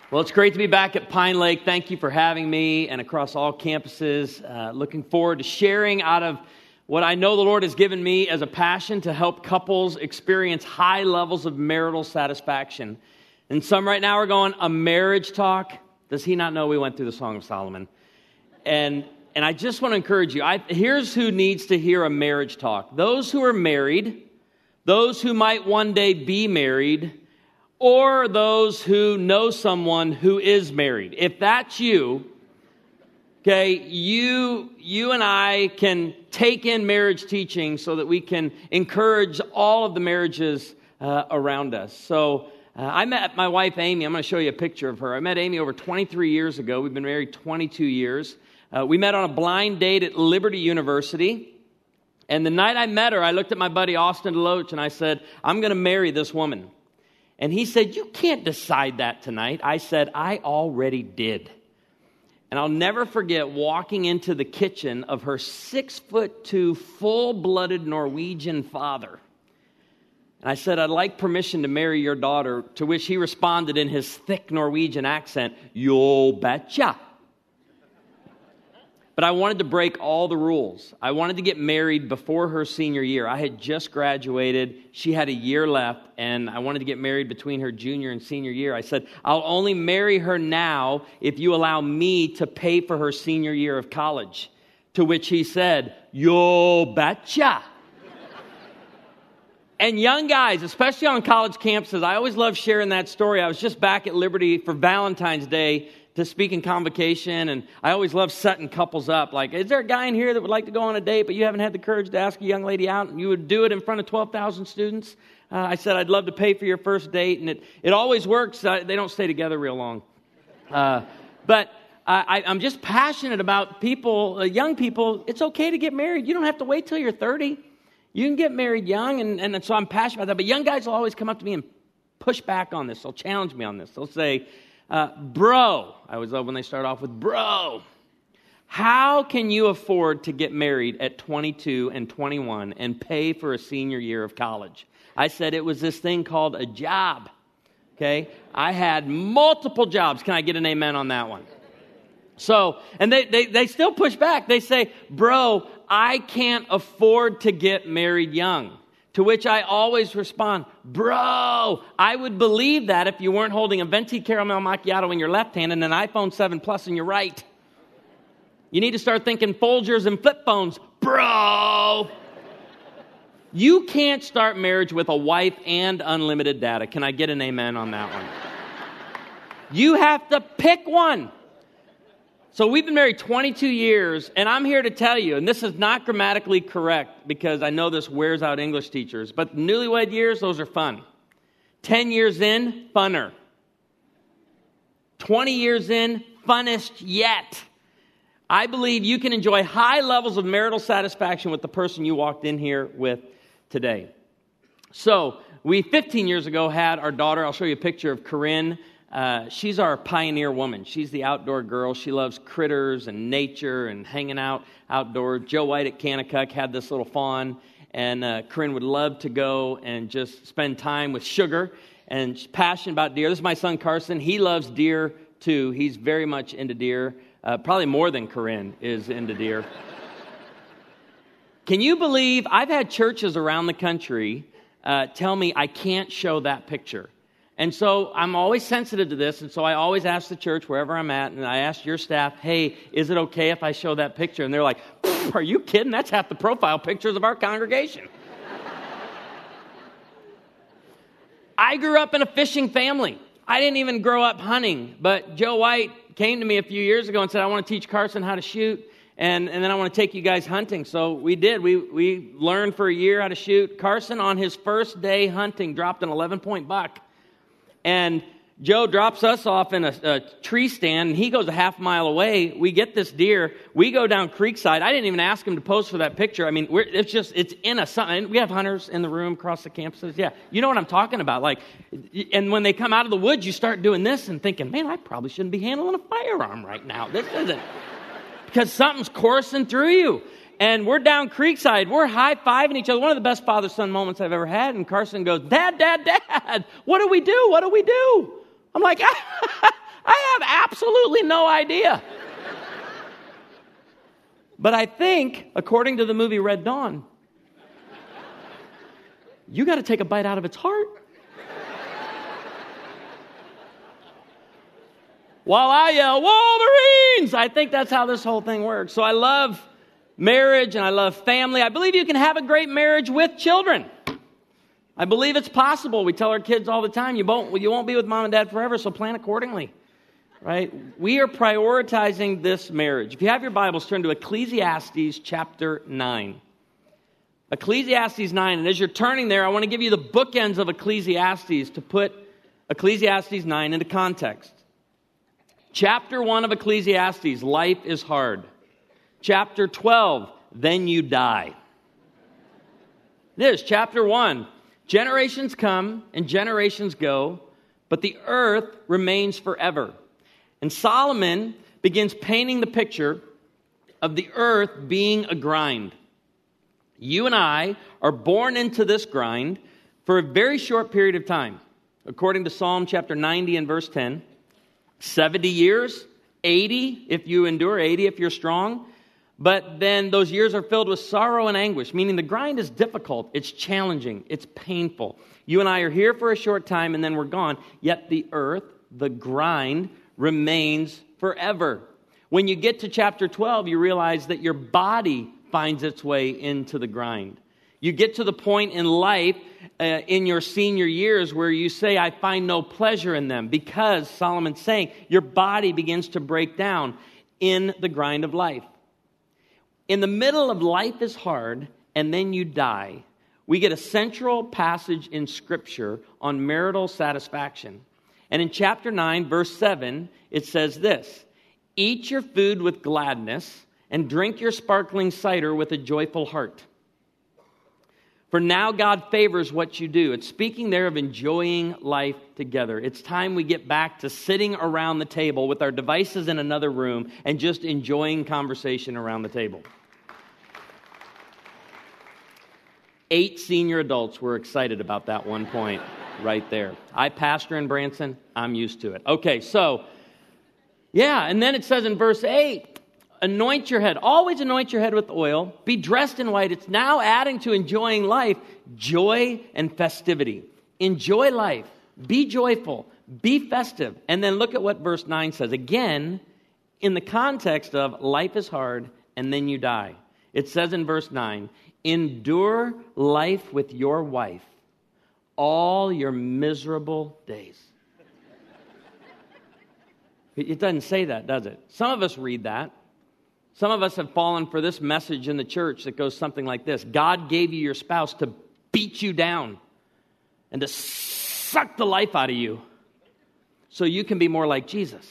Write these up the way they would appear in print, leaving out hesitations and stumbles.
Well, it's great to be back at Pine Lake. Thank you for having me and across all campuses. Looking forward to sharing out of what I know the Lord has given me as a passion to help couples experience high levels of marital satisfaction. And some right now are going, a marriage talk? Does he not know we went through the Song of Solomon? And I just want to encourage you. Here's who needs to hear a marriage talk. Those who are married, those who might one day be married, or those who know someone who is married. If that's you, okay, you and I can take in marriage teaching so that we can encourage all of the marriages around us. So I met my wife, Amy. I'm going to show you a picture of her. I met Amy over 23 years ago. We've been married 22 years. We met on a blind date at Liberty University. And the night I met her, I looked at my buddy, Austin Deloach, and I said, I'm going to marry this woman. And he said, you can't decide that tonight. I said, I already did. And I'll never forget walking into the kitchen of her 6'2", full-blooded Norwegian father. And I said, I'd like permission to marry your daughter, to which he responded in his thick Norwegian accent, "You betcha." But I wanted to break all the rules. I wanted to get married before her senior year. I had just graduated. She had a year left, and I wanted to get married between her junior and senior year. I said, I'll only marry her now if you allow me to pay for her senior year of college. To which he said, "You betcha." And young guys, especially on college campuses, I always love sharing that story. I was just back at Liberty for Valentine's Day to speak in convocation, and I always love setting couples up. Like, is there a guy in here that would like to go on a date, but you haven't had the courage to ask a young lady out, and you would do it in front of 12,000 students? I said, I'd love to pay for your first date, and it always works. They don't stay together real long. But I'm just passionate about people, young people. It's okay to get married. You don't have to wait till you're 30. You can get married young, and so I'm passionate about that. But young guys will always come up to me and push back on this. They'll challenge me on this. They'll say, bro, I always love when they start off with, bro, how can you afford to get married at 22 and 21 and pay for a senior year of college? I said it was this thing called a job, okay? I had multiple jobs. Can I get an amen on that one? So, and they still push back. They say, bro, I can't afford to get married young. To which I always respond, bro, I would believe that if you weren't holding a venti caramel macchiato in your left hand and an iPhone 7 Plus in your right. You need to start thinking Folgers and flip phones, bro. You can't start marriage with a wife and unlimited data. Can I get an amen on that one? You have to pick one. So we've been married 22 years, and I'm here to tell you, and this is not grammatically correct because I know this wears out English teachers, but newlywed years, those are fun. 10 years in, funner. 20 years in, funnest yet. I believe you can enjoy high levels of marital satisfaction with the person you walked in here with today. So we, 15 years ago, had our daughter. I'll show you a picture of Corinne. She's our pioneer woman. She's the outdoor girl. She loves critters and nature and hanging out outdoors. Joe White at Kanakuk had this little fawn, and Corinne would love to go and just spend time with Sugar, and she's passionate about deer. This is my son Carson. He loves deer too. He's very much into deer, probably more than Corinne is into deer. Can you believe I've had churches around the country tell me I can't show that picture? And so I'm always sensitive to this, and so I always ask the church wherever I'm at, and I ask your staff, hey, is it okay if I show that picture? And they're like, are you kidding? That's half the profile pictures of our congregation. I grew up in a fishing family. I didn't even grow up hunting, but Joe White came to me a few years ago and said, I want to teach Carson how to shoot, and then I want to take you guys hunting. So we did. We learned for a year how to shoot. Carson, on his first day hunting, dropped an 11-point buck. And Joe drops us off in a tree stand, and he goes a half mile away. We get this deer. We go down Creekside. I didn't even ask him to pose for that picture. I mean, it's in a sun. We have hunters in the room across the campuses. Yeah, you know what I'm talking about. Like, and when they come out of the woods, you start doing this and thinking, man, I probably shouldn't be handling a firearm right now. This isn't, because something's coursing through you. And we're down Creekside. We're high-fiving each other. One of the best father-son moments I've ever had. And Carson goes, Dad, Dad, Dad, what do we do? What do we do? I'm like, I have absolutely no idea. But I think, according to the movie Red Dawn, you got to take a bite out of its heart. While I yell, Wolverines! I think that's how this whole thing works. So I love marriage and I love family. I believe you can have a great marriage with children. I believe it's possible. We tell our kids all the time, you won't be with mom and dad forever, so plan accordingly. Right? We are prioritizing this marriage. If you have your Bibles, turn to Ecclesiastes chapter 9. Ecclesiastes 9, and as you're turning there, I want to give you the bookends of Ecclesiastes to put Ecclesiastes 9 into context. Chapter 1 of Ecclesiastes, life is hard. Chapter 12, then you die. This, chapter 1, generations come and generations go, but the earth remains forever. And Solomon begins painting the picture of the earth being a grind. You and I are born into this grind for a very short period of time. According to Psalm chapter 90 and verse 10, 70 years, 80 if you endure, 80 if you're strong. But then those years are filled with sorrow and anguish, meaning the grind is difficult, it's challenging, it's painful. You and I are here for a short time and then we're gone, yet the earth, the grind, remains forever. When you get to chapter 12, you realize that your body finds its way into the grind. You get to the point in life, in your senior years, where you say, I find no pleasure in them, because Solomon's saying your body begins to break down in the grind of life. In the middle of life is hard, and then you die, we get a central passage in Scripture on marital satisfaction. And in chapter 9, verse 7, it says this, eat your food with gladness, and drink your sparkling cider with a joyful heart. For now God favors what you do. It's speaking there of enjoying life together. It's time we get back to sitting around the table with our devices in another room and just enjoying conversation around the table. 8 senior adults were excited about that one point right there. I pastor in Branson. I'm used to it. Okay, so, yeah, and then it says in verse 8, anoint your head. Always anoint your head with oil. Be dressed in white. It's now adding to enjoying life, joy and festivity. Enjoy life. Be joyful. Be festive. And then look at what verse 9 says. Again, in the context of life is hard and then you die. It says in verse 9, endure life with your wife all your miserable days. It doesn't say that, does it? Some of us read that. Some of us have fallen for this message in the church that goes something like this. God gave you your spouse to beat you down and to suck the life out of you so you can be more like Jesus.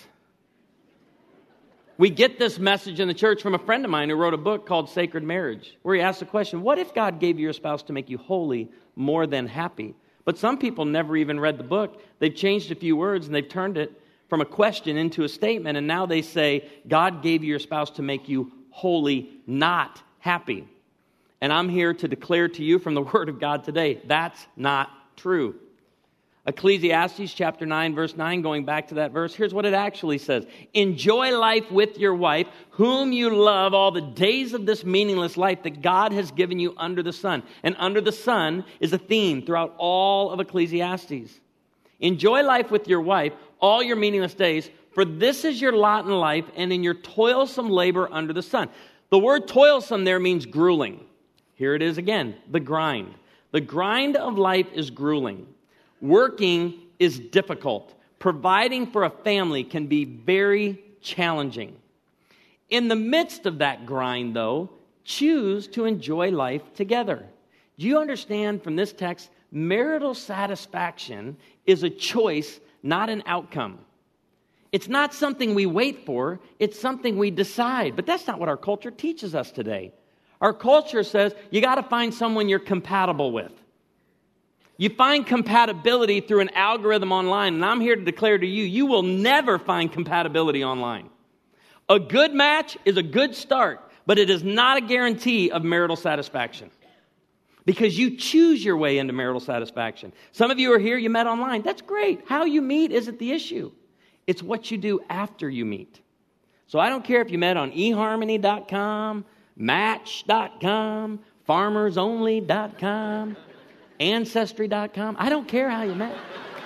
We get this message in the church from a friend of mine who wrote a book called Sacred Marriage, where he asked the question, what if God gave you your spouse to make you holy more than happy? But some people never even read the book. They've changed a few words and they've turned it from a question into a statement, and now they say, God gave you your spouse to make you holy, not happy. And I'm here to declare to you from the Word of God today, that's not true. Ecclesiastes chapter 9, verse 9, going back to that verse, here's what it actually says. Enjoy life with your wife, whom you love all the days of this meaningless life that God has given you under the sun. And under the sun is a theme throughout all of Ecclesiastes. Enjoy life with your wife all your meaningless days, for this is your lot in life and in your toilsome labor under the sun. The word toilsome there means grueling. Here it is again, the grind. The grind of life is grueling. Working is difficult. Providing for a family can be very challenging. In the midst of that grind, though, choose to enjoy life together. Do you understand from this text, marital satisfaction is a choice, not an outcome. It's not something we wait for, it's something we decide. But that's not what our culture teaches us today. Our culture says you got to find someone you're compatible with. You find compatibility through an algorithm online, and I'm here to declare to you, you will never find compatibility online. A good match is a good start, but it is not a guarantee of marital satisfaction. Because you choose your way into marital satisfaction. Some of you are here, you met online. That's great. How you meet isn't the issue. It's what you do after you meet. So I don't care if you met on eharmony.com, match.com, farmersonly.com, ancestry.com. I don't care how you met.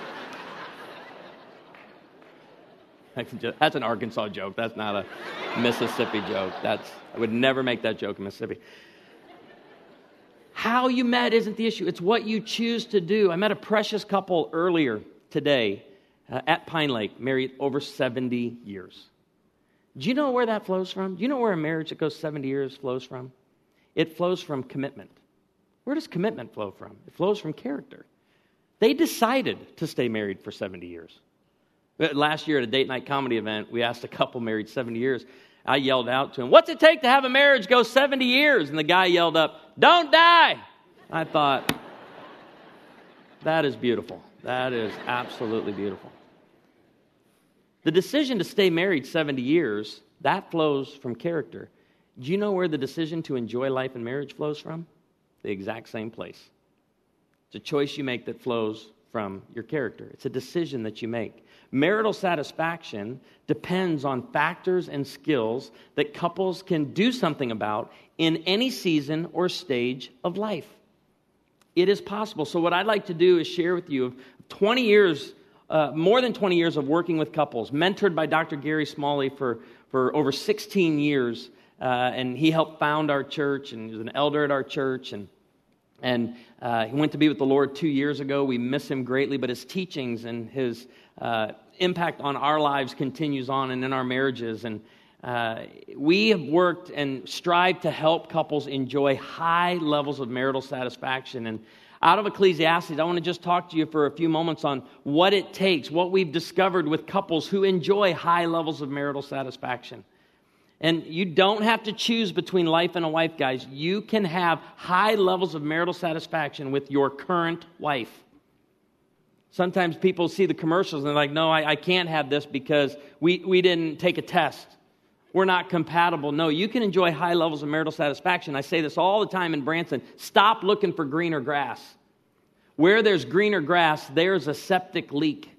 That's an Arkansas joke. That's not a Mississippi joke. I would never make that joke in Mississippi. How you met isn't the issue. It's what you choose to do. I met a precious couple earlier today at Pine Lake, married over 70 years. Do you know where that flows from? Do you know where a marriage that goes 70 years flows from? It flows from commitment. Where does commitment flow from? It flows from character. They decided to stay married for 70 years. Last year at a date night comedy event, we asked a couple married 70 years. I yelled out to him, "What's it take to have a marriage go 70 years?" And the guy yelled up, "Don't die." I thought, that is beautiful. That is absolutely beautiful. The decision to stay married 70 years, that flows from character. Do you know where the decision to enjoy life in marriage flows from? The exact same place. It's a choice you make that flows from your character. It's a decision that you make. Marital satisfaction depends on factors and skills that couples can do something about in any season or stage of life. It is possible. So what I'd like to do is share with you 20 years, more than 20 years of working with couples, mentored by Dr. Gary Smalley for over 16 years. And he helped found our church, and he was an elder at our church, and he went to be with the Lord 2 years ago. We miss him greatly, but his teachings and his impact on our lives continues on and in our marriages. And we have worked and strived to help couples enjoy high levels of marital satisfaction. And out of Ecclesiastes, I want to just talk to you for a few moments on what it takes, what we've discovered with couples who enjoy high levels of marital satisfaction. And you don't have to choose between life and a wife, guys. You can have high levels of marital satisfaction with your current wife. Sometimes people see the commercials and they're like, no, I can't have this because we didn't take a test. We're not compatible. No, you can enjoy high levels of marital satisfaction. I say this all the time in Branson. Stop looking for greener grass. Where there's greener grass, there's a septic leak.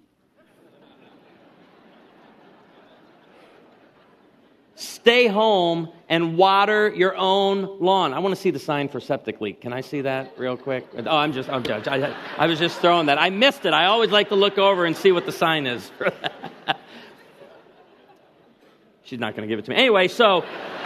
Stay home and water your own lawn. I want to see the sign for septic leak. Can I see that real quick? Oh, I'm judged. I was just throwing that. I missed it. I always like to look over and see what the sign is for that. She's not going to give it to me. Anyway, so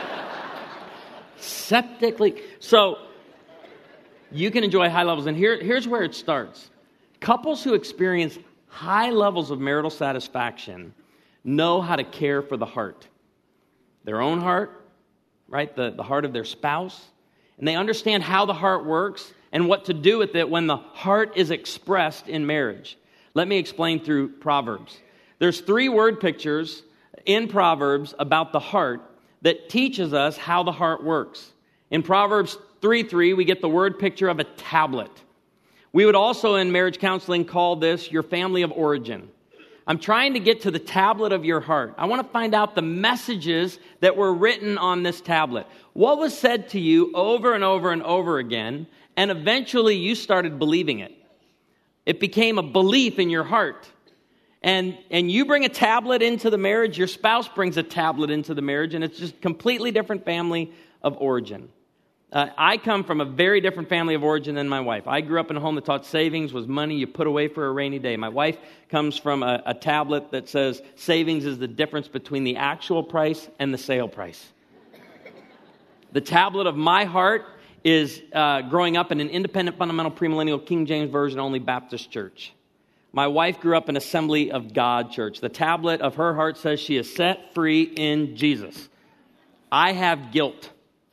septic leak. So you can enjoy high levels. And here's where it starts. Couples who experience high levels of marital satisfaction know how to care for the heart. Their own heart, right? The heart of their spouse. And they understand how the heart works and what to do with it when the heart is expressed in marriage. Let me explain through Proverbs. There's 3 word pictures in Proverbs about the heart that teaches us how the heart works. In Proverbs 3:3, we get the word picture of a tablet. We would also in marriage counseling call this your family of origin. I'm trying to get to the tablet of your heart. I want to find out the messages that were written on this tablet. What was said to you over and over and over again, and eventually you started believing it. It became a belief in your heart. And you bring a tablet into the marriage, your spouse brings a tablet into the marriage, and it's just completely different family of origin. I come from a very different family of origin than my wife. I grew up in a home that taught savings was money you put away for a rainy day. My wife comes from a tablet that says savings is the difference between the actual price and the sale price. The tablet of my heart is growing up in an independent, fundamental, premillennial, King James Version only Baptist church. My wife grew up in Assembly of God church. The tablet of her heart says she is set free in Jesus. I have guilt.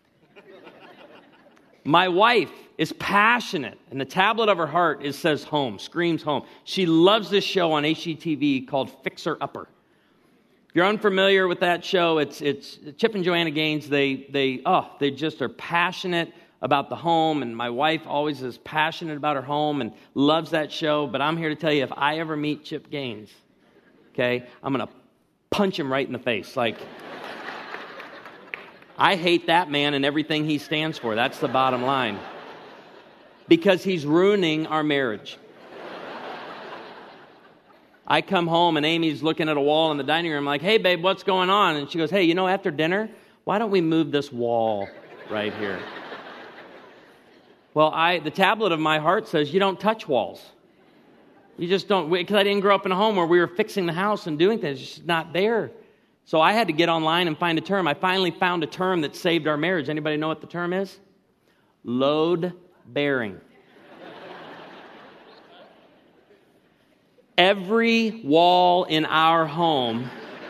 My wife is passionate, and the tablet of her heart says home, screams home. She loves this show on HGTV called Fixer Upper. If you're unfamiliar with that show, it's Chip and Joanna Gaines. They just are passionate about the home, and my wife always is passionate about her home and loves that show. But I'm here to tell you, if I ever meet Chip Gaines, okay, I'm going to punch him right in the face. Like, I hate that man and everything he stands for. That's the bottom line. Because he's ruining our marriage. I come home and Amy's looking at a wall in the dining room like, hey, babe, what's going on? And she goes, hey, after dinner, why don't we move this wall right here? Well, the tablet of my heart says you don't touch walls. You just don't, because I didn't grow up in a home where we were fixing the house and doing things. It's just not there. So I had to get online and find a term. I finally found a term that saved our marriage. Anybody know what the term is? Load bearing. Every wall in our home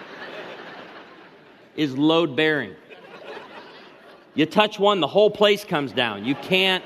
is load bearing. You touch one, the whole place comes down. You can't.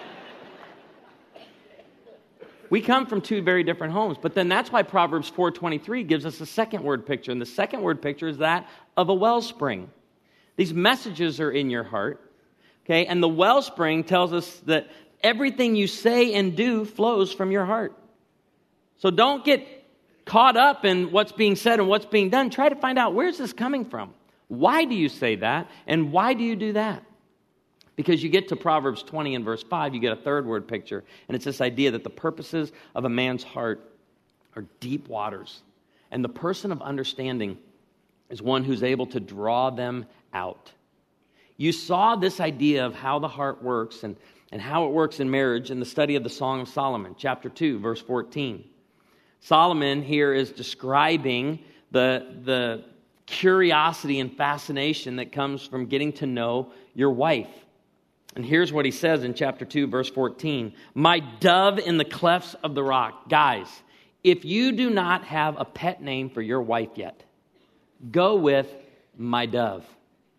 We come from two very different homes, but then that's why Proverbs 4:23 gives us a second word picture, and the second word picture is that of a wellspring. These messages are in your heart, okay? And the wellspring tells us that everything you say and do flows from your heart. So don't get caught up in what's being said and what's being done. Try to find out, where's this coming from? Why do you say that, and why do you do that? Because you get to Proverbs 20 and verse 5, you get a third word picture, and it's this idea that the purposes of a man's heart are deep waters, and the person of understanding is one who's able to draw them out. You saw this idea of how the heart works and how it works in marriage in the study of the Song of Solomon, chapter 2, verse 14. Solomon here is describing the curiosity and fascination that comes from getting to know your wife. And here's what he says in chapter 2, verse 14. My dove in the clefts of the rock. Guys, if you do not have a pet name for your wife yet, go with my dove.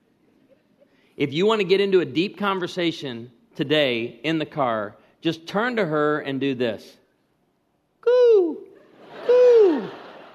If you want to get into a deep conversation today in the car, just turn to her and do this. Coo, coo.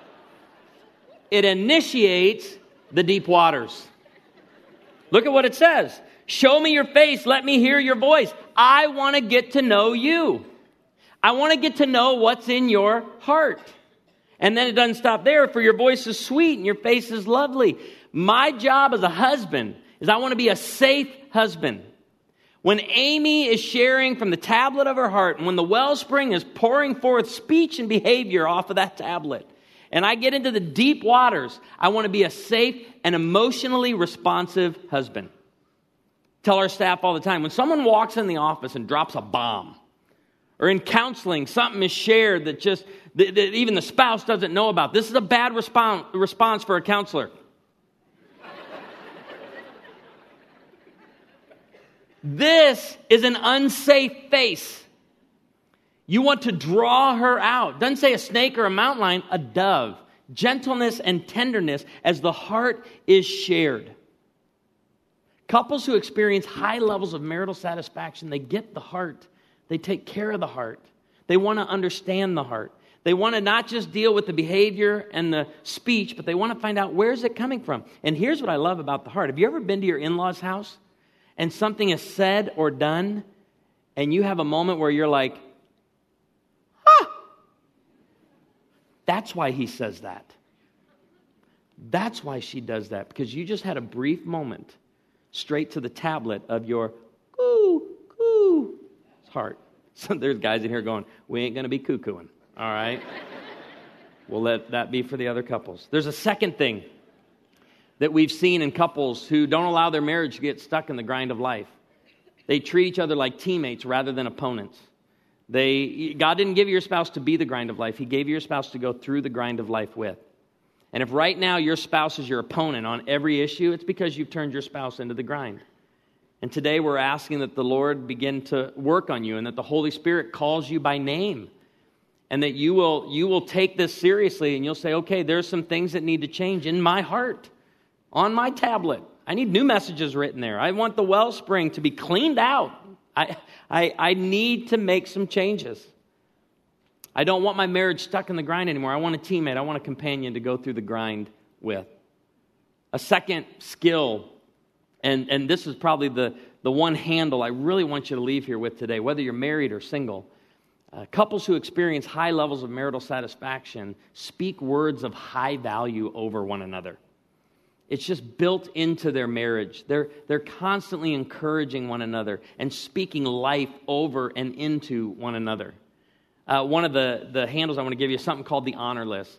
It initiates the deep waters. Look at what it says. Show me your face. Let me hear your voice. I want to get to know you. I want to get to know what's in your heart. And then it doesn't stop there. For your voice is sweet and your face is lovely. My job as a husband is I want to be a safe husband. When Amy is sharing from the tablet of her heart, and when the wellspring is pouring forth speech and behavior off of that tablet, and I get into the deep waters, I want to be a safe and emotionally responsive husband. Tell our staff all the time, when someone walks in the office and drops a bomb, or in counseling, something is shared that even the spouse doesn't know about. This is a bad response for a counselor. This is an unsafe face. You want to draw her out. Doesn't say a snake or a mountain lion, a dove. Gentleness and tenderness as the heart is shared. Couples who experience high levels of marital satisfaction, they get the heart. They take care of the heart. They want to understand the heart. They want to not just deal with the behavior and the speech, but they want to find out where's it coming from. And here's what I love about the heart. Have you ever been to your in-laws' house and something is said or done and you have a moment where you're like, that's why he says that. That's why she does that, because you just had a brief moment straight to the tablet of your coo heart. So there's guys in here going, we ain't going to be cuckooing, all right? We'll let that be for the other couples. There's a second thing that we've seen in couples who don't allow their marriage to get stuck in the grind of life. They treat each other like teammates rather than opponents. God didn't give you your spouse to be the grind of life. He gave you your spouse to go through the grind of life with. And if right now your spouse is your opponent on every issue, it's because you've turned your spouse into the grind. And today we're asking that the Lord begin to work on you and that the Holy Spirit calls you by name. And that you will take this seriously and you'll say, okay, there's some things that need to change in my heart, on my tablet. I need new messages written there. I want the wellspring to be cleaned out. I need to make some changes. I don't want my marriage stuck in the grind anymore. I want a teammate. I want a companion to go through the grind with. A second skill, and this is probably the one handle I really want you to leave here with today, whether you're married or single. Couples who experience high levels of marital satisfaction speak words of high value over one another. It's just built into their marriage. They're constantly encouraging one another and speaking life over and into one another. One of the handles I want to give you is something called the honor list.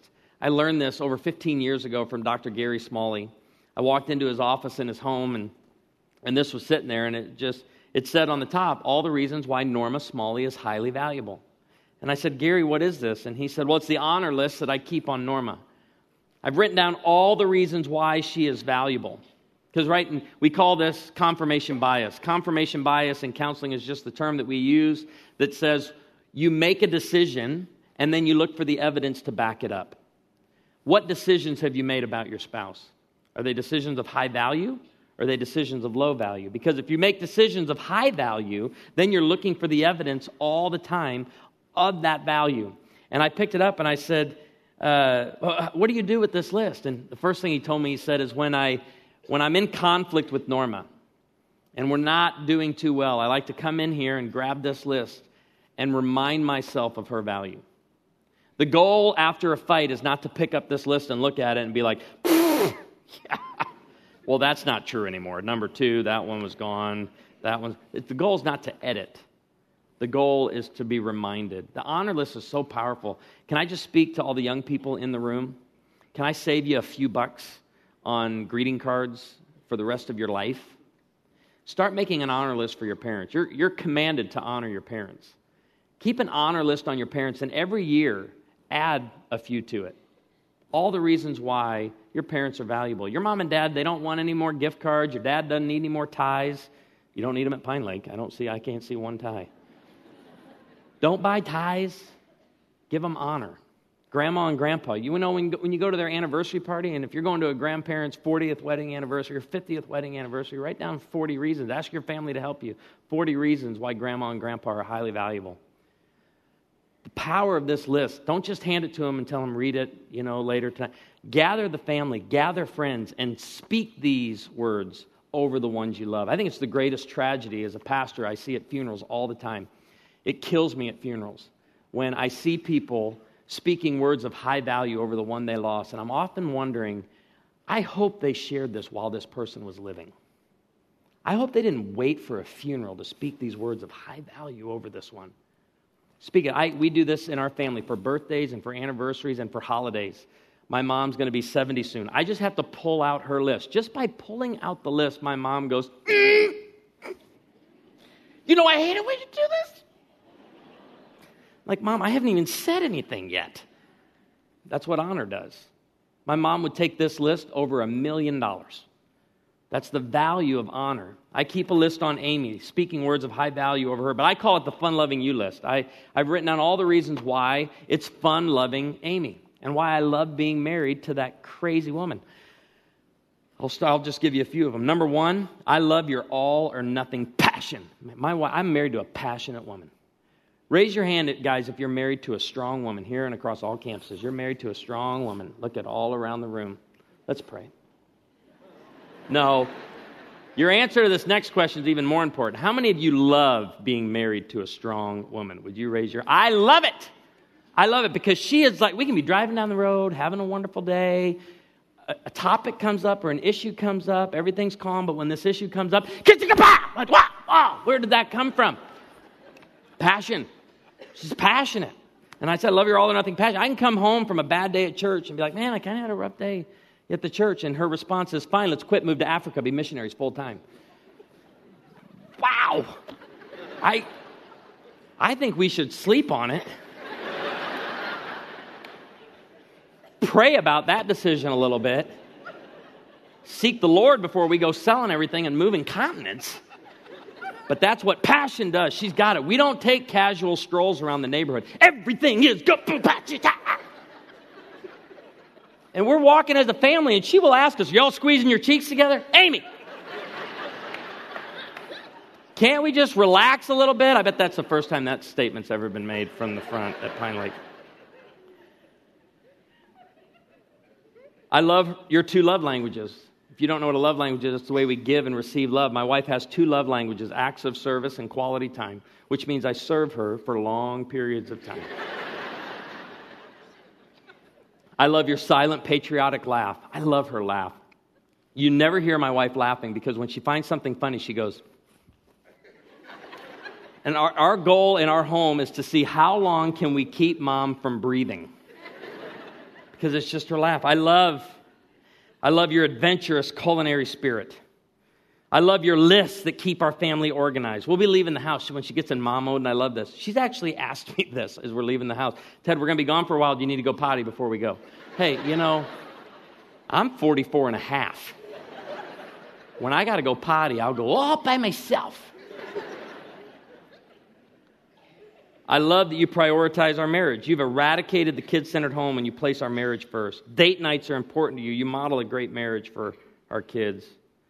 I learned this over 15 years ago from Dr. Gary Smalley. I walked into his office in his home, and this was sitting there, and it said on the top, all the reasons why Norma Smalley is highly valuable. And I said, Gary, what is this? And he said, well, it's the honor list that I keep on Norma. I've written down all the reasons why she is valuable. Because, we call this confirmation bias. Confirmation bias in counseling is just the term that we use that says you make a decision and then you look for the evidence to back it up. What decisions have you made about your spouse? Are they decisions of high value? Or are they decisions of low value? Because if you make decisions of high value, then you're looking for the evidence all the time of that value. And I picked it up and I said, what do you do with this list? And the first thing he told me, he said, is when I'm in conflict with Norma and we're not doing too well, I like to come in here and grab this list and remind myself of her value. The goal after a fight is not to pick up this list and look at it and be like, yeah. Well, that's not true anymore. Number 2, that one was gone. The goal is not to edit. The goal is to be reminded. The honor list is so powerful. Can I just speak to all the young people in the room? Can I save you a few bucks on greeting cards for the rest of your life? Start making an honor list for your parents. You're commanded to honor your parents. Keep an honor list on your parents, and every year, add a few to it. All the reasons why your parents are valuable. Your mom and dad, they don't want any more gift cards. Your dad doesn't need any more ties. You don't need them at Pine Lake. I can't see one tie. Don't buy ties. Give them honor. Grandma and grandpa. You know, when you go to their anniversary party, and if you're going to a grandparent's 40th wedding anniversary or 50th wedding anniversary, write down 40 reasons. Ask your family to help you. 40 reasons why grandma and grandpa are highly valuable. The power of this list, don't just hand it to them and tell them read it, later tonight. Gather the family, gather friends, and speak these words over the ones you love. I think it's the greatest tragedy as a pastor. I see at funerals all the time. It kills me at funerals when I see people speaking words of high value over the one they lost. And I'm often wondering, I hope they shared this while this person was living. I hope they didn't wait for a funeral to speak these words of high value over this one. We do this in our family for birthdays and for anniversaries and for holidays. My mom's going to be 70 soon. I just have to pull out her list. Just by pulling out the list, my mom goes, I hate it when you do this. Like, Mom, I haven't even said anything yet. That's what honor does. My mom would take this list over $1 million. That's the value of honor. I keep a list on Amy, speaking words of high value over her, but I call it the fun-loving you list. I've written down all the reasons why it's fun loving Amy and why I love being married to that crazy woman. I'll just give you a few of them. Number 1, I love your all-or-nothing passion. I'm married to a passionate woman. Raise your hand, guys, if you're married to a strong woman here and across all campuses. You're married to a strong woman. Look at all around the room. Let's pray. No. Your answer to this next question is even more important. How many of you love being married to a strong woman? Would you raise your... I love it. I love it because she is like, we can be driving down the road, having a wonderful day. A topic comes up or an issue comes up. Everything's calm, but when this issue comes up, like, what? Oh, where did that come from? Passion. She's passionate. And I said, I love your all or nothing passion. I can come home from a bad day at church and be like, man, I kind of had a rough day at the church. And her response is, fine, let's quit, move to Africa, be missionaries full time. Wow. I think we should sleep on it. Pray about that decision a little bit. Seek the Lord before we go selling everything and moving continents. But that's what passion does. She's got it. We don't take casual strolls around the neighborhood. Everything is good. And we're walking as a family, and she will ask us, y'all squeezing your cheeks together? Amy, can't we just relax a little bit? I bet that's the first time that statement's ever been made from the front at Pine Lake. I love your 2 love languages. If you don't know what a love language is, it's the way we give and receive love. My wife has 2 love languages, acts of service and quality time, which means I serve her for long periods of time. I love your silent patriotic laugh. I love her laugh. You never hear my wife laughing because when she finds something funny, she goes. And our goal in our home is to see how long can we keep Mom from breathing. because it's just her laugh. I love your adventurous culinary spirit. I love your lists that keep our family organized. We'll be leaving the house when she gets in mom mode, and I love this. She's actually asked me this as we're leaving the house. Ted, we're going to be gone for a while. Do you need to go potty before we go? Hey, I'm 44 and a half. When I got to go potty, I'll go all by myself. I love that you prioritize our marriage. You've eradicated the kid-centered home and you place our marriage first. Date nights are important to you. You model a great marriage for our kids.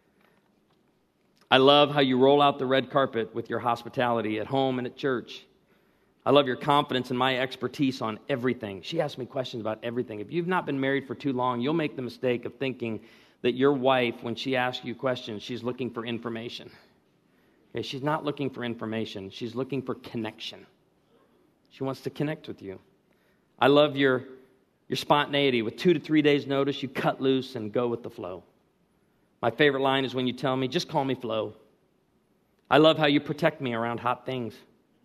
I love how you roll out the red carpet with your hospitality at home and at church. I love your confidence in my expertise on everything. She asks me questions about everything. If you've not been married for too long, you'll make the mistake of thinking that your wife, when she asks you questions, she's looking for information. Okay, she's not looking for information. She's looking for connection. She wants to connect with you. I love your spontaneity. With 2 to 3 days' notice, you cut loose and go with the flow. My favorite line is when you tell me, just call me Flo. I love how you protect me around hot things.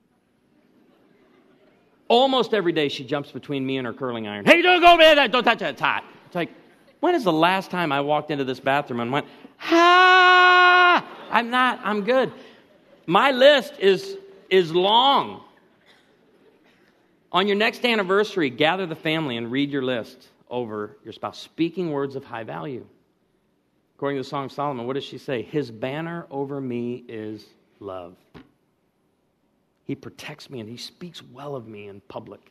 Almost every day she jumps between me and her curling iron. Hey, don't go over there, don't touch that, it's hot. It's like, when is the last time I walked into this bathroom and went, I'm good. My list is long. On your next anniversary, gather the family and read your list over your spouse. Speaking words of high value. According to the Song of Solomon, what does she say? His banner over me is love. He protects me and he speaks well of me in public.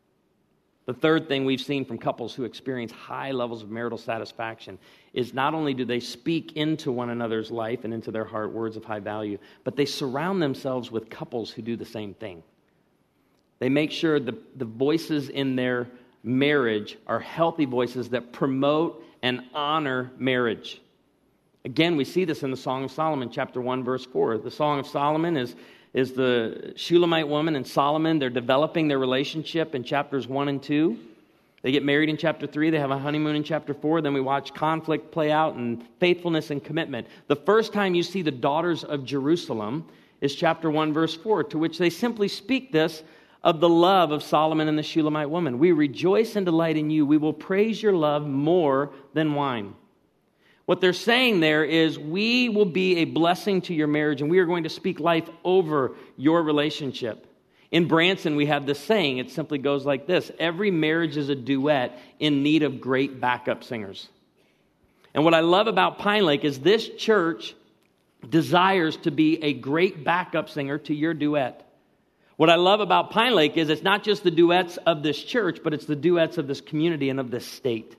The third thing we've seen from couples who experience high levels of marital satisfaction is not only do they speak into one another's life and into their heart words of high value, but they surround themselves with couples who do the same thing. They make sure the voices in their marriage are healthy voices that promote and honor marriage. Again, we see this in the Song of Solomon, chapter 1, verse 4. The Song of Solomon is the Shulamite woman and Solomon. They're developing their relationship in chapters 1 and 2. They get married in chapter 3. They have a honeymoon in chapter 4. Then we watch conflict play out and faithfulness and commitment. The first time you see the daughters of Jerusalem is chapter 1, verse 4, to which they simply speak this of the love of Solomon and the Shulamite woman. We rejoice and delight in you. We will praise your love more than wine. What they're saying there is we will be a blessing to your marriage and we are going to speak life over your relationship. In Branson, we have this saying. It simply goes like this. Every marriage is a duet in need of great backup singers. And what I love about Pine Lake is this church desires to be a great backup singer to your duet. What I love about Pine Lake is it's not just the duets of this church, but it's the duets of this community and of this state.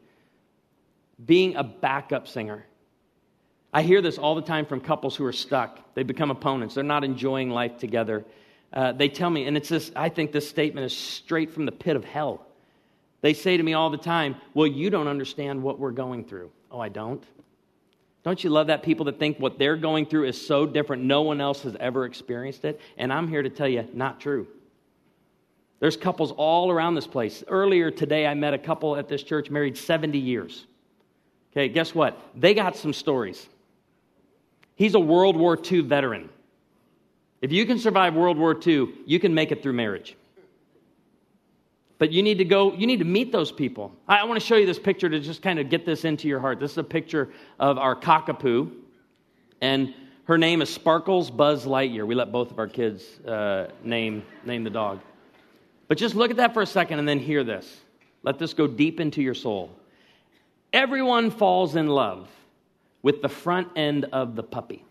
Being a backup singer. I hear this all the time from couples who are stuck. They become opponents. They're not enjoying life together. They tell me, and it's this. I think this statement is straight from the pit of hell. They say to me all the time, well, you don't understand what we're going through. Oh, I don't? Don't you love that? People that think what they're going through is so different, no one else has ever experienced it. And I'm here to tell you, not true. There's couples all around this place. Earlier today, I met a couple at this church married 70 years. Okay, guess what? They got some stories. He's a World War II veteran. If you can survive World War II, you can make it through marriage. But you need to meet those people. I want to show you this picture to just kind of get this into your heart. This is a picture of our cockapoo, and her name is Sparkles Buzz Lightyear. We let both of our kids name the dog. But just look at that for a second and then hear this. Let this go deep into your soul. Everyone falls in love with the front end of the puppy.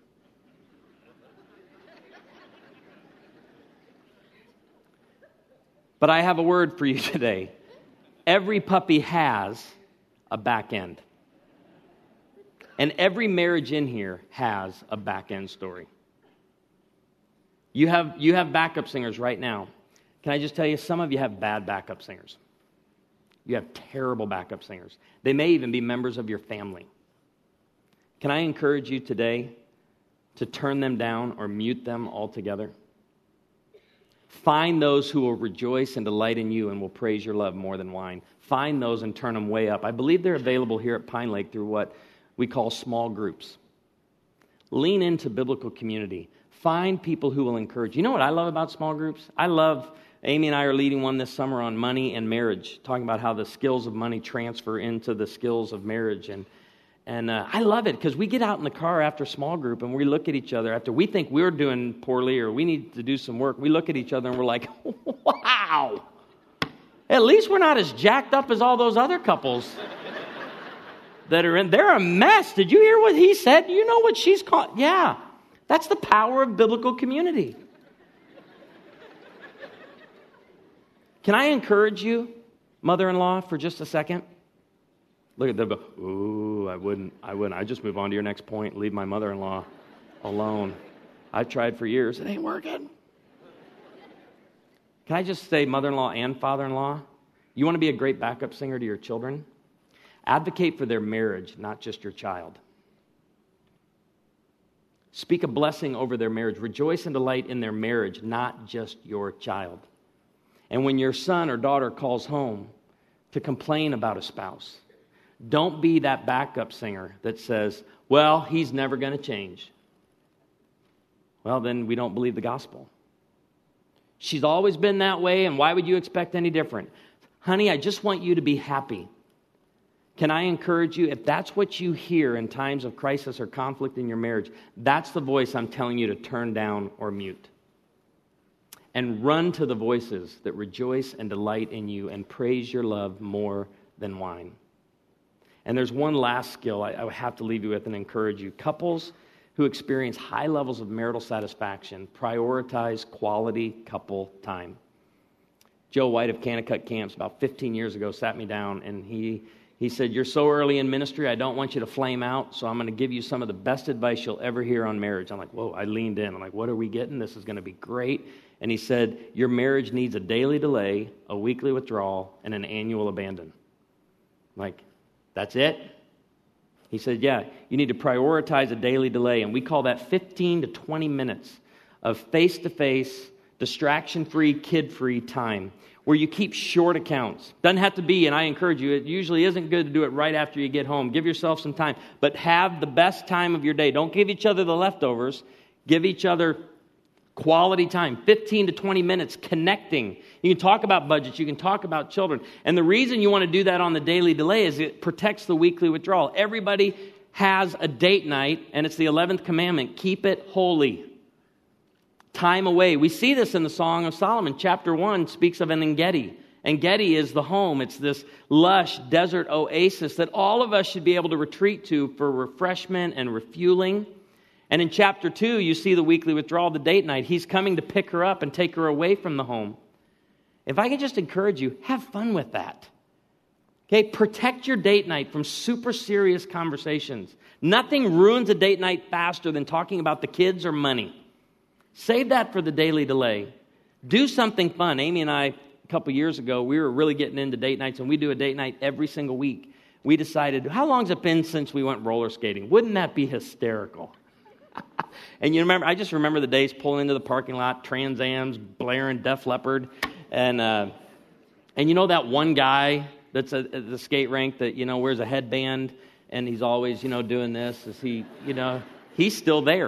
But I have a word for you today. Every puppy has a back end. And every marriage in here has a back end story. You have backup singers right now. Can I just tell you, some of you have bad backup singers. You have terrible backup singers. They may even be members of your family. Can I encourage you today to turn them down or mute them altogether? Find those who will rejoice and delight in you and will praise your love more than wine. Find those and turn them way up. I believe they're available here at Pine Lake through what we call small groups. Lean into biblical community. Find people who will encourage. You know what I love about small groups? I love, Amy and I are leading one this summer on money and marriage, talking about how the skills of money transfer into the skills of marriage. And I love it because we get out in the car after small group and we look at each other after we think we're doing poorly or we need to do some work. We look at each other and we're like, wow, at least we're not as jacked up as all those other couples that are in. They're a mess. Did you hear what he said? You know what she's called? Yeah, that's the power of biblical community. Can I encourage you, mother-in-law, for just a second? Look at them go, ooh, I wouldn't. I'd just move on to your next point, leave my mother-in-law alone. I've tried for years. It ain't working. Can I just say, mother-in-law and father-in-law, you want to be a great backup singer to your children? Advocate for their marriage, not just your child. Speak a blessing over their marriage. Rejoice and delight in their marriage, not just your child. And when your son or daughter calls home to complain about a spouse, don't be that backup singer that says, well, he's never going to change. Well, then we don't believe the gospel. She's always been that way, and why would you expect any different? Honey, I just want you to be happy. Can I encourage you, if that's what you hear in times of crisis or conflict in your marriage, that's the voice I'm telling you to turn down or mute. And run to the voices that rejoice and delight in you and praise your love more than wine. And there's one last skill I have to leave you with and encourage you. Couples who experience high levels of marital satisfaction prioritize quality couple time. Joe White of Kanakuk Camps about 15 years ago sat me down and he said, you're so early in ministry, I don't want you to flame out, so I'm going to give you some of the best advice you'll ever hear on marriage. I'm like, whoa, I leaned in. I'm like, what are we getting? This is going to be great. And he said, your marriage needs a daily delay, a weekly withdrawal, and an annual abandon. I'm like, that's it? He said, yeah, you need to prioritize a daily delay, and we call that 15 to 20 minutes of face-to-face, distraction-free, kid-free time where you keep short accounts. Doesn't have to be, and I encourage you, it usually isn't good to do it right after you get home. Give yourself some time, but have the best time of your day. Don't give each other the leftovers. Give each other quality time, 15 to 20 minutes connecting. You can talk about budgets. You can talk about children. And the reason you want to do that on the daily delay is it protects the weekly withdrawal. Everybody has a date night, and it's the 11th commandment. Keep it holy. Time away. We see this in the Song of Solomon. Chapter 1 speaks of an En-Gedi. En-Gedi is the home. It's this lush desert oasis that all of us should be able to retreat to for refreshment and refueling. And in chapter 2, you see the weekly withdrawal, the date night. He's coming to pick her up and take her away from the home. If I can just encourage you, have fun with that. Okay, protect your date night from super serious conversations. Nothing ruins a date night faster than talking about the kids or money. Save that for the daily delay. Do something fun. Amy and I, a couple years ago, we were really getting into date nights, and we do a date night every single week. We decided, how long's it been since we went roller skating? Wouldn't that be hysterical? And I just remember the days pulling into the parking lot, Trans Am's blaring Def Leppard, and you know that one guy that's at the skate rink that wears a headband and he's always doing this. Is he he's still there.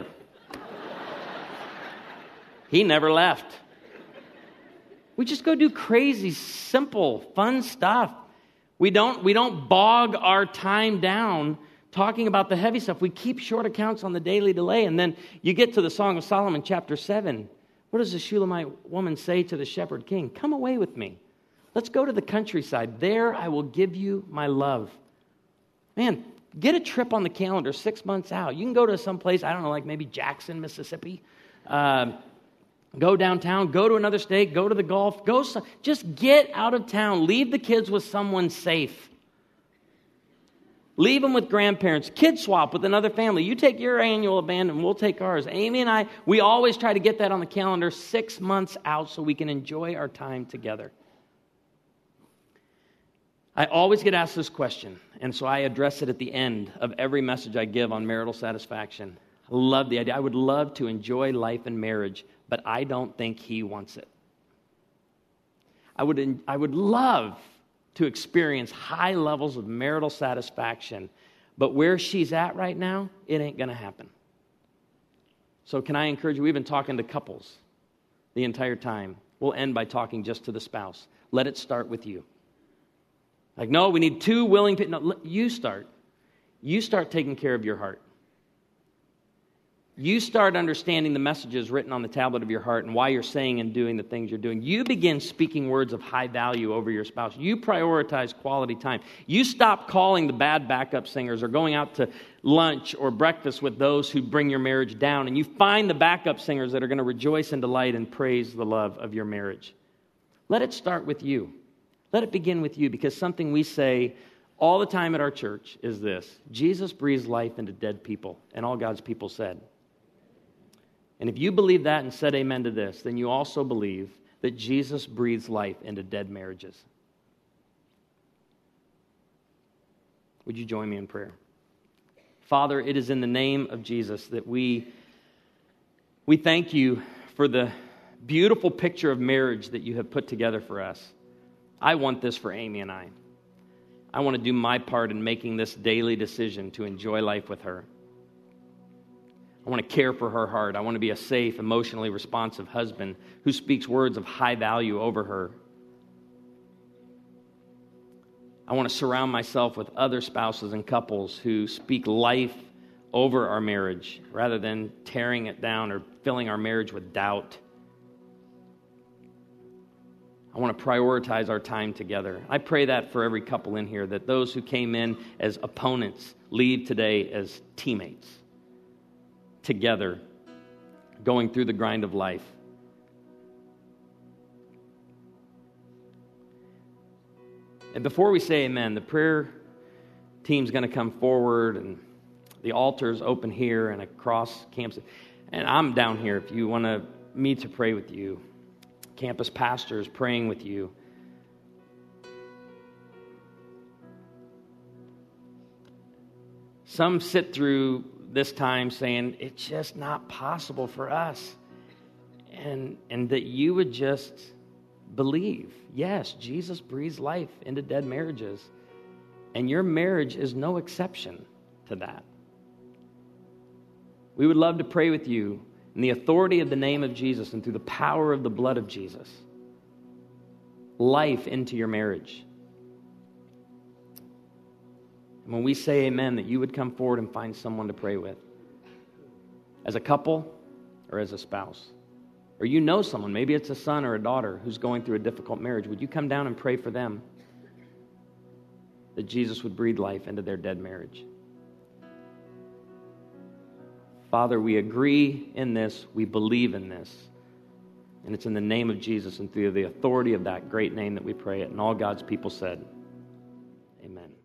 He never left. We just go do crazy, simple, fun stuff. We don't bog our time down talking about the heavy stuff. We keep short accounts on the daily delay. And then you get to the Song of Solomon, chapter 7. What does the Shulamite woman say to the shepherd king? Come away with me. Let's go to the countryside. There I will give you my love. Man, get a trip on the calendar 6 months out. You can go to some place, I don't know, like maybe Jackson, Mississippi. Go downtown, go to another state, go to the Gulf. Just get out of town. Leave the kids with someone safe. Leave them with grandparents. Kid swap with another family. You take your annual abandon, we'll take ours. Amy and I, we always try to get that on the calendar 6 months out so we can enjoy our time together. I always get asked this question, and so I address it at the end of every message I give on marital satisfaction. I love the idea. I would love to enjoy life and marriage, but I don't think he wants it. I would love to experience high levels of marital satisfaction, but where she's at right now, it ain't going to happen. So can I encourage you? We've been talking to couples the entire time. We'll end by talking just to the spouse. Let it start with you. Like, no, we need two willing people. No, you start. You start taking care of your heart. You start understanding the messages written on the tablet of your heart and why you're saying and doing the things you're doing. You begin speaking words of high value over your spouse. You prioritize quality time. You stop calling the bad backup singers or going out to lunch or breakfast with those who bring your marriage down. And you find the backup singers that are going to rejoice and delight and praise the love of your marriage. Let it start with you. Let it begin with you, because something we say all the time at our church is this: Jesus breathes life into dead people, and all God's people said. And if you believe that and said amen to this, then you also believe that Jesus breathes life into dead marriages. Would you join me in prayer? Father, it is in the name of Jesus that we thank you for the beautiful picture of marriage that you have put together for us. I want this for Amy and I. I want to do my part in making this daily decision to enjoy life with her. I want to care for her heart. I want to be a safe, emotionally responsive husband who speaks words of high value over her. I want to surround myself with other spouses and couples who speak life over our marriage rather than tearing it down or filling our marriage with doubt. I want to prioritize our time together. I pray that for every couple in here, that those who came in as opponents leave today as teammates, together, going through the grind of life. And before we say amen, the prayer team's going to come forward, and the altar's open here and across campus. And I'm down here if you want me to pray with you. Campus pastors praying with you. Some sit through this time saying, it's just not possible for us. And that you would just believe, yes, Jesus breathes life into dead marriages. And your marriage is no exception to that. We would love to pray with you in the authority of the name of Jesus and through the power of the blood of Jesus. Life into your marriage. And when we say amen, that you would come forward and find someone to pray with. As a couple or as a spouse. Or you know someone, maybe it's a son or a daughter who's going through a difficult marriage. Would you come down and pray for them? That Jesus would breathe life into their dead marriage. Father, we agree in this, we believe in this, and it's in the name of Jesus and through the authority of that great name that we pray it. And all God's people said, amen.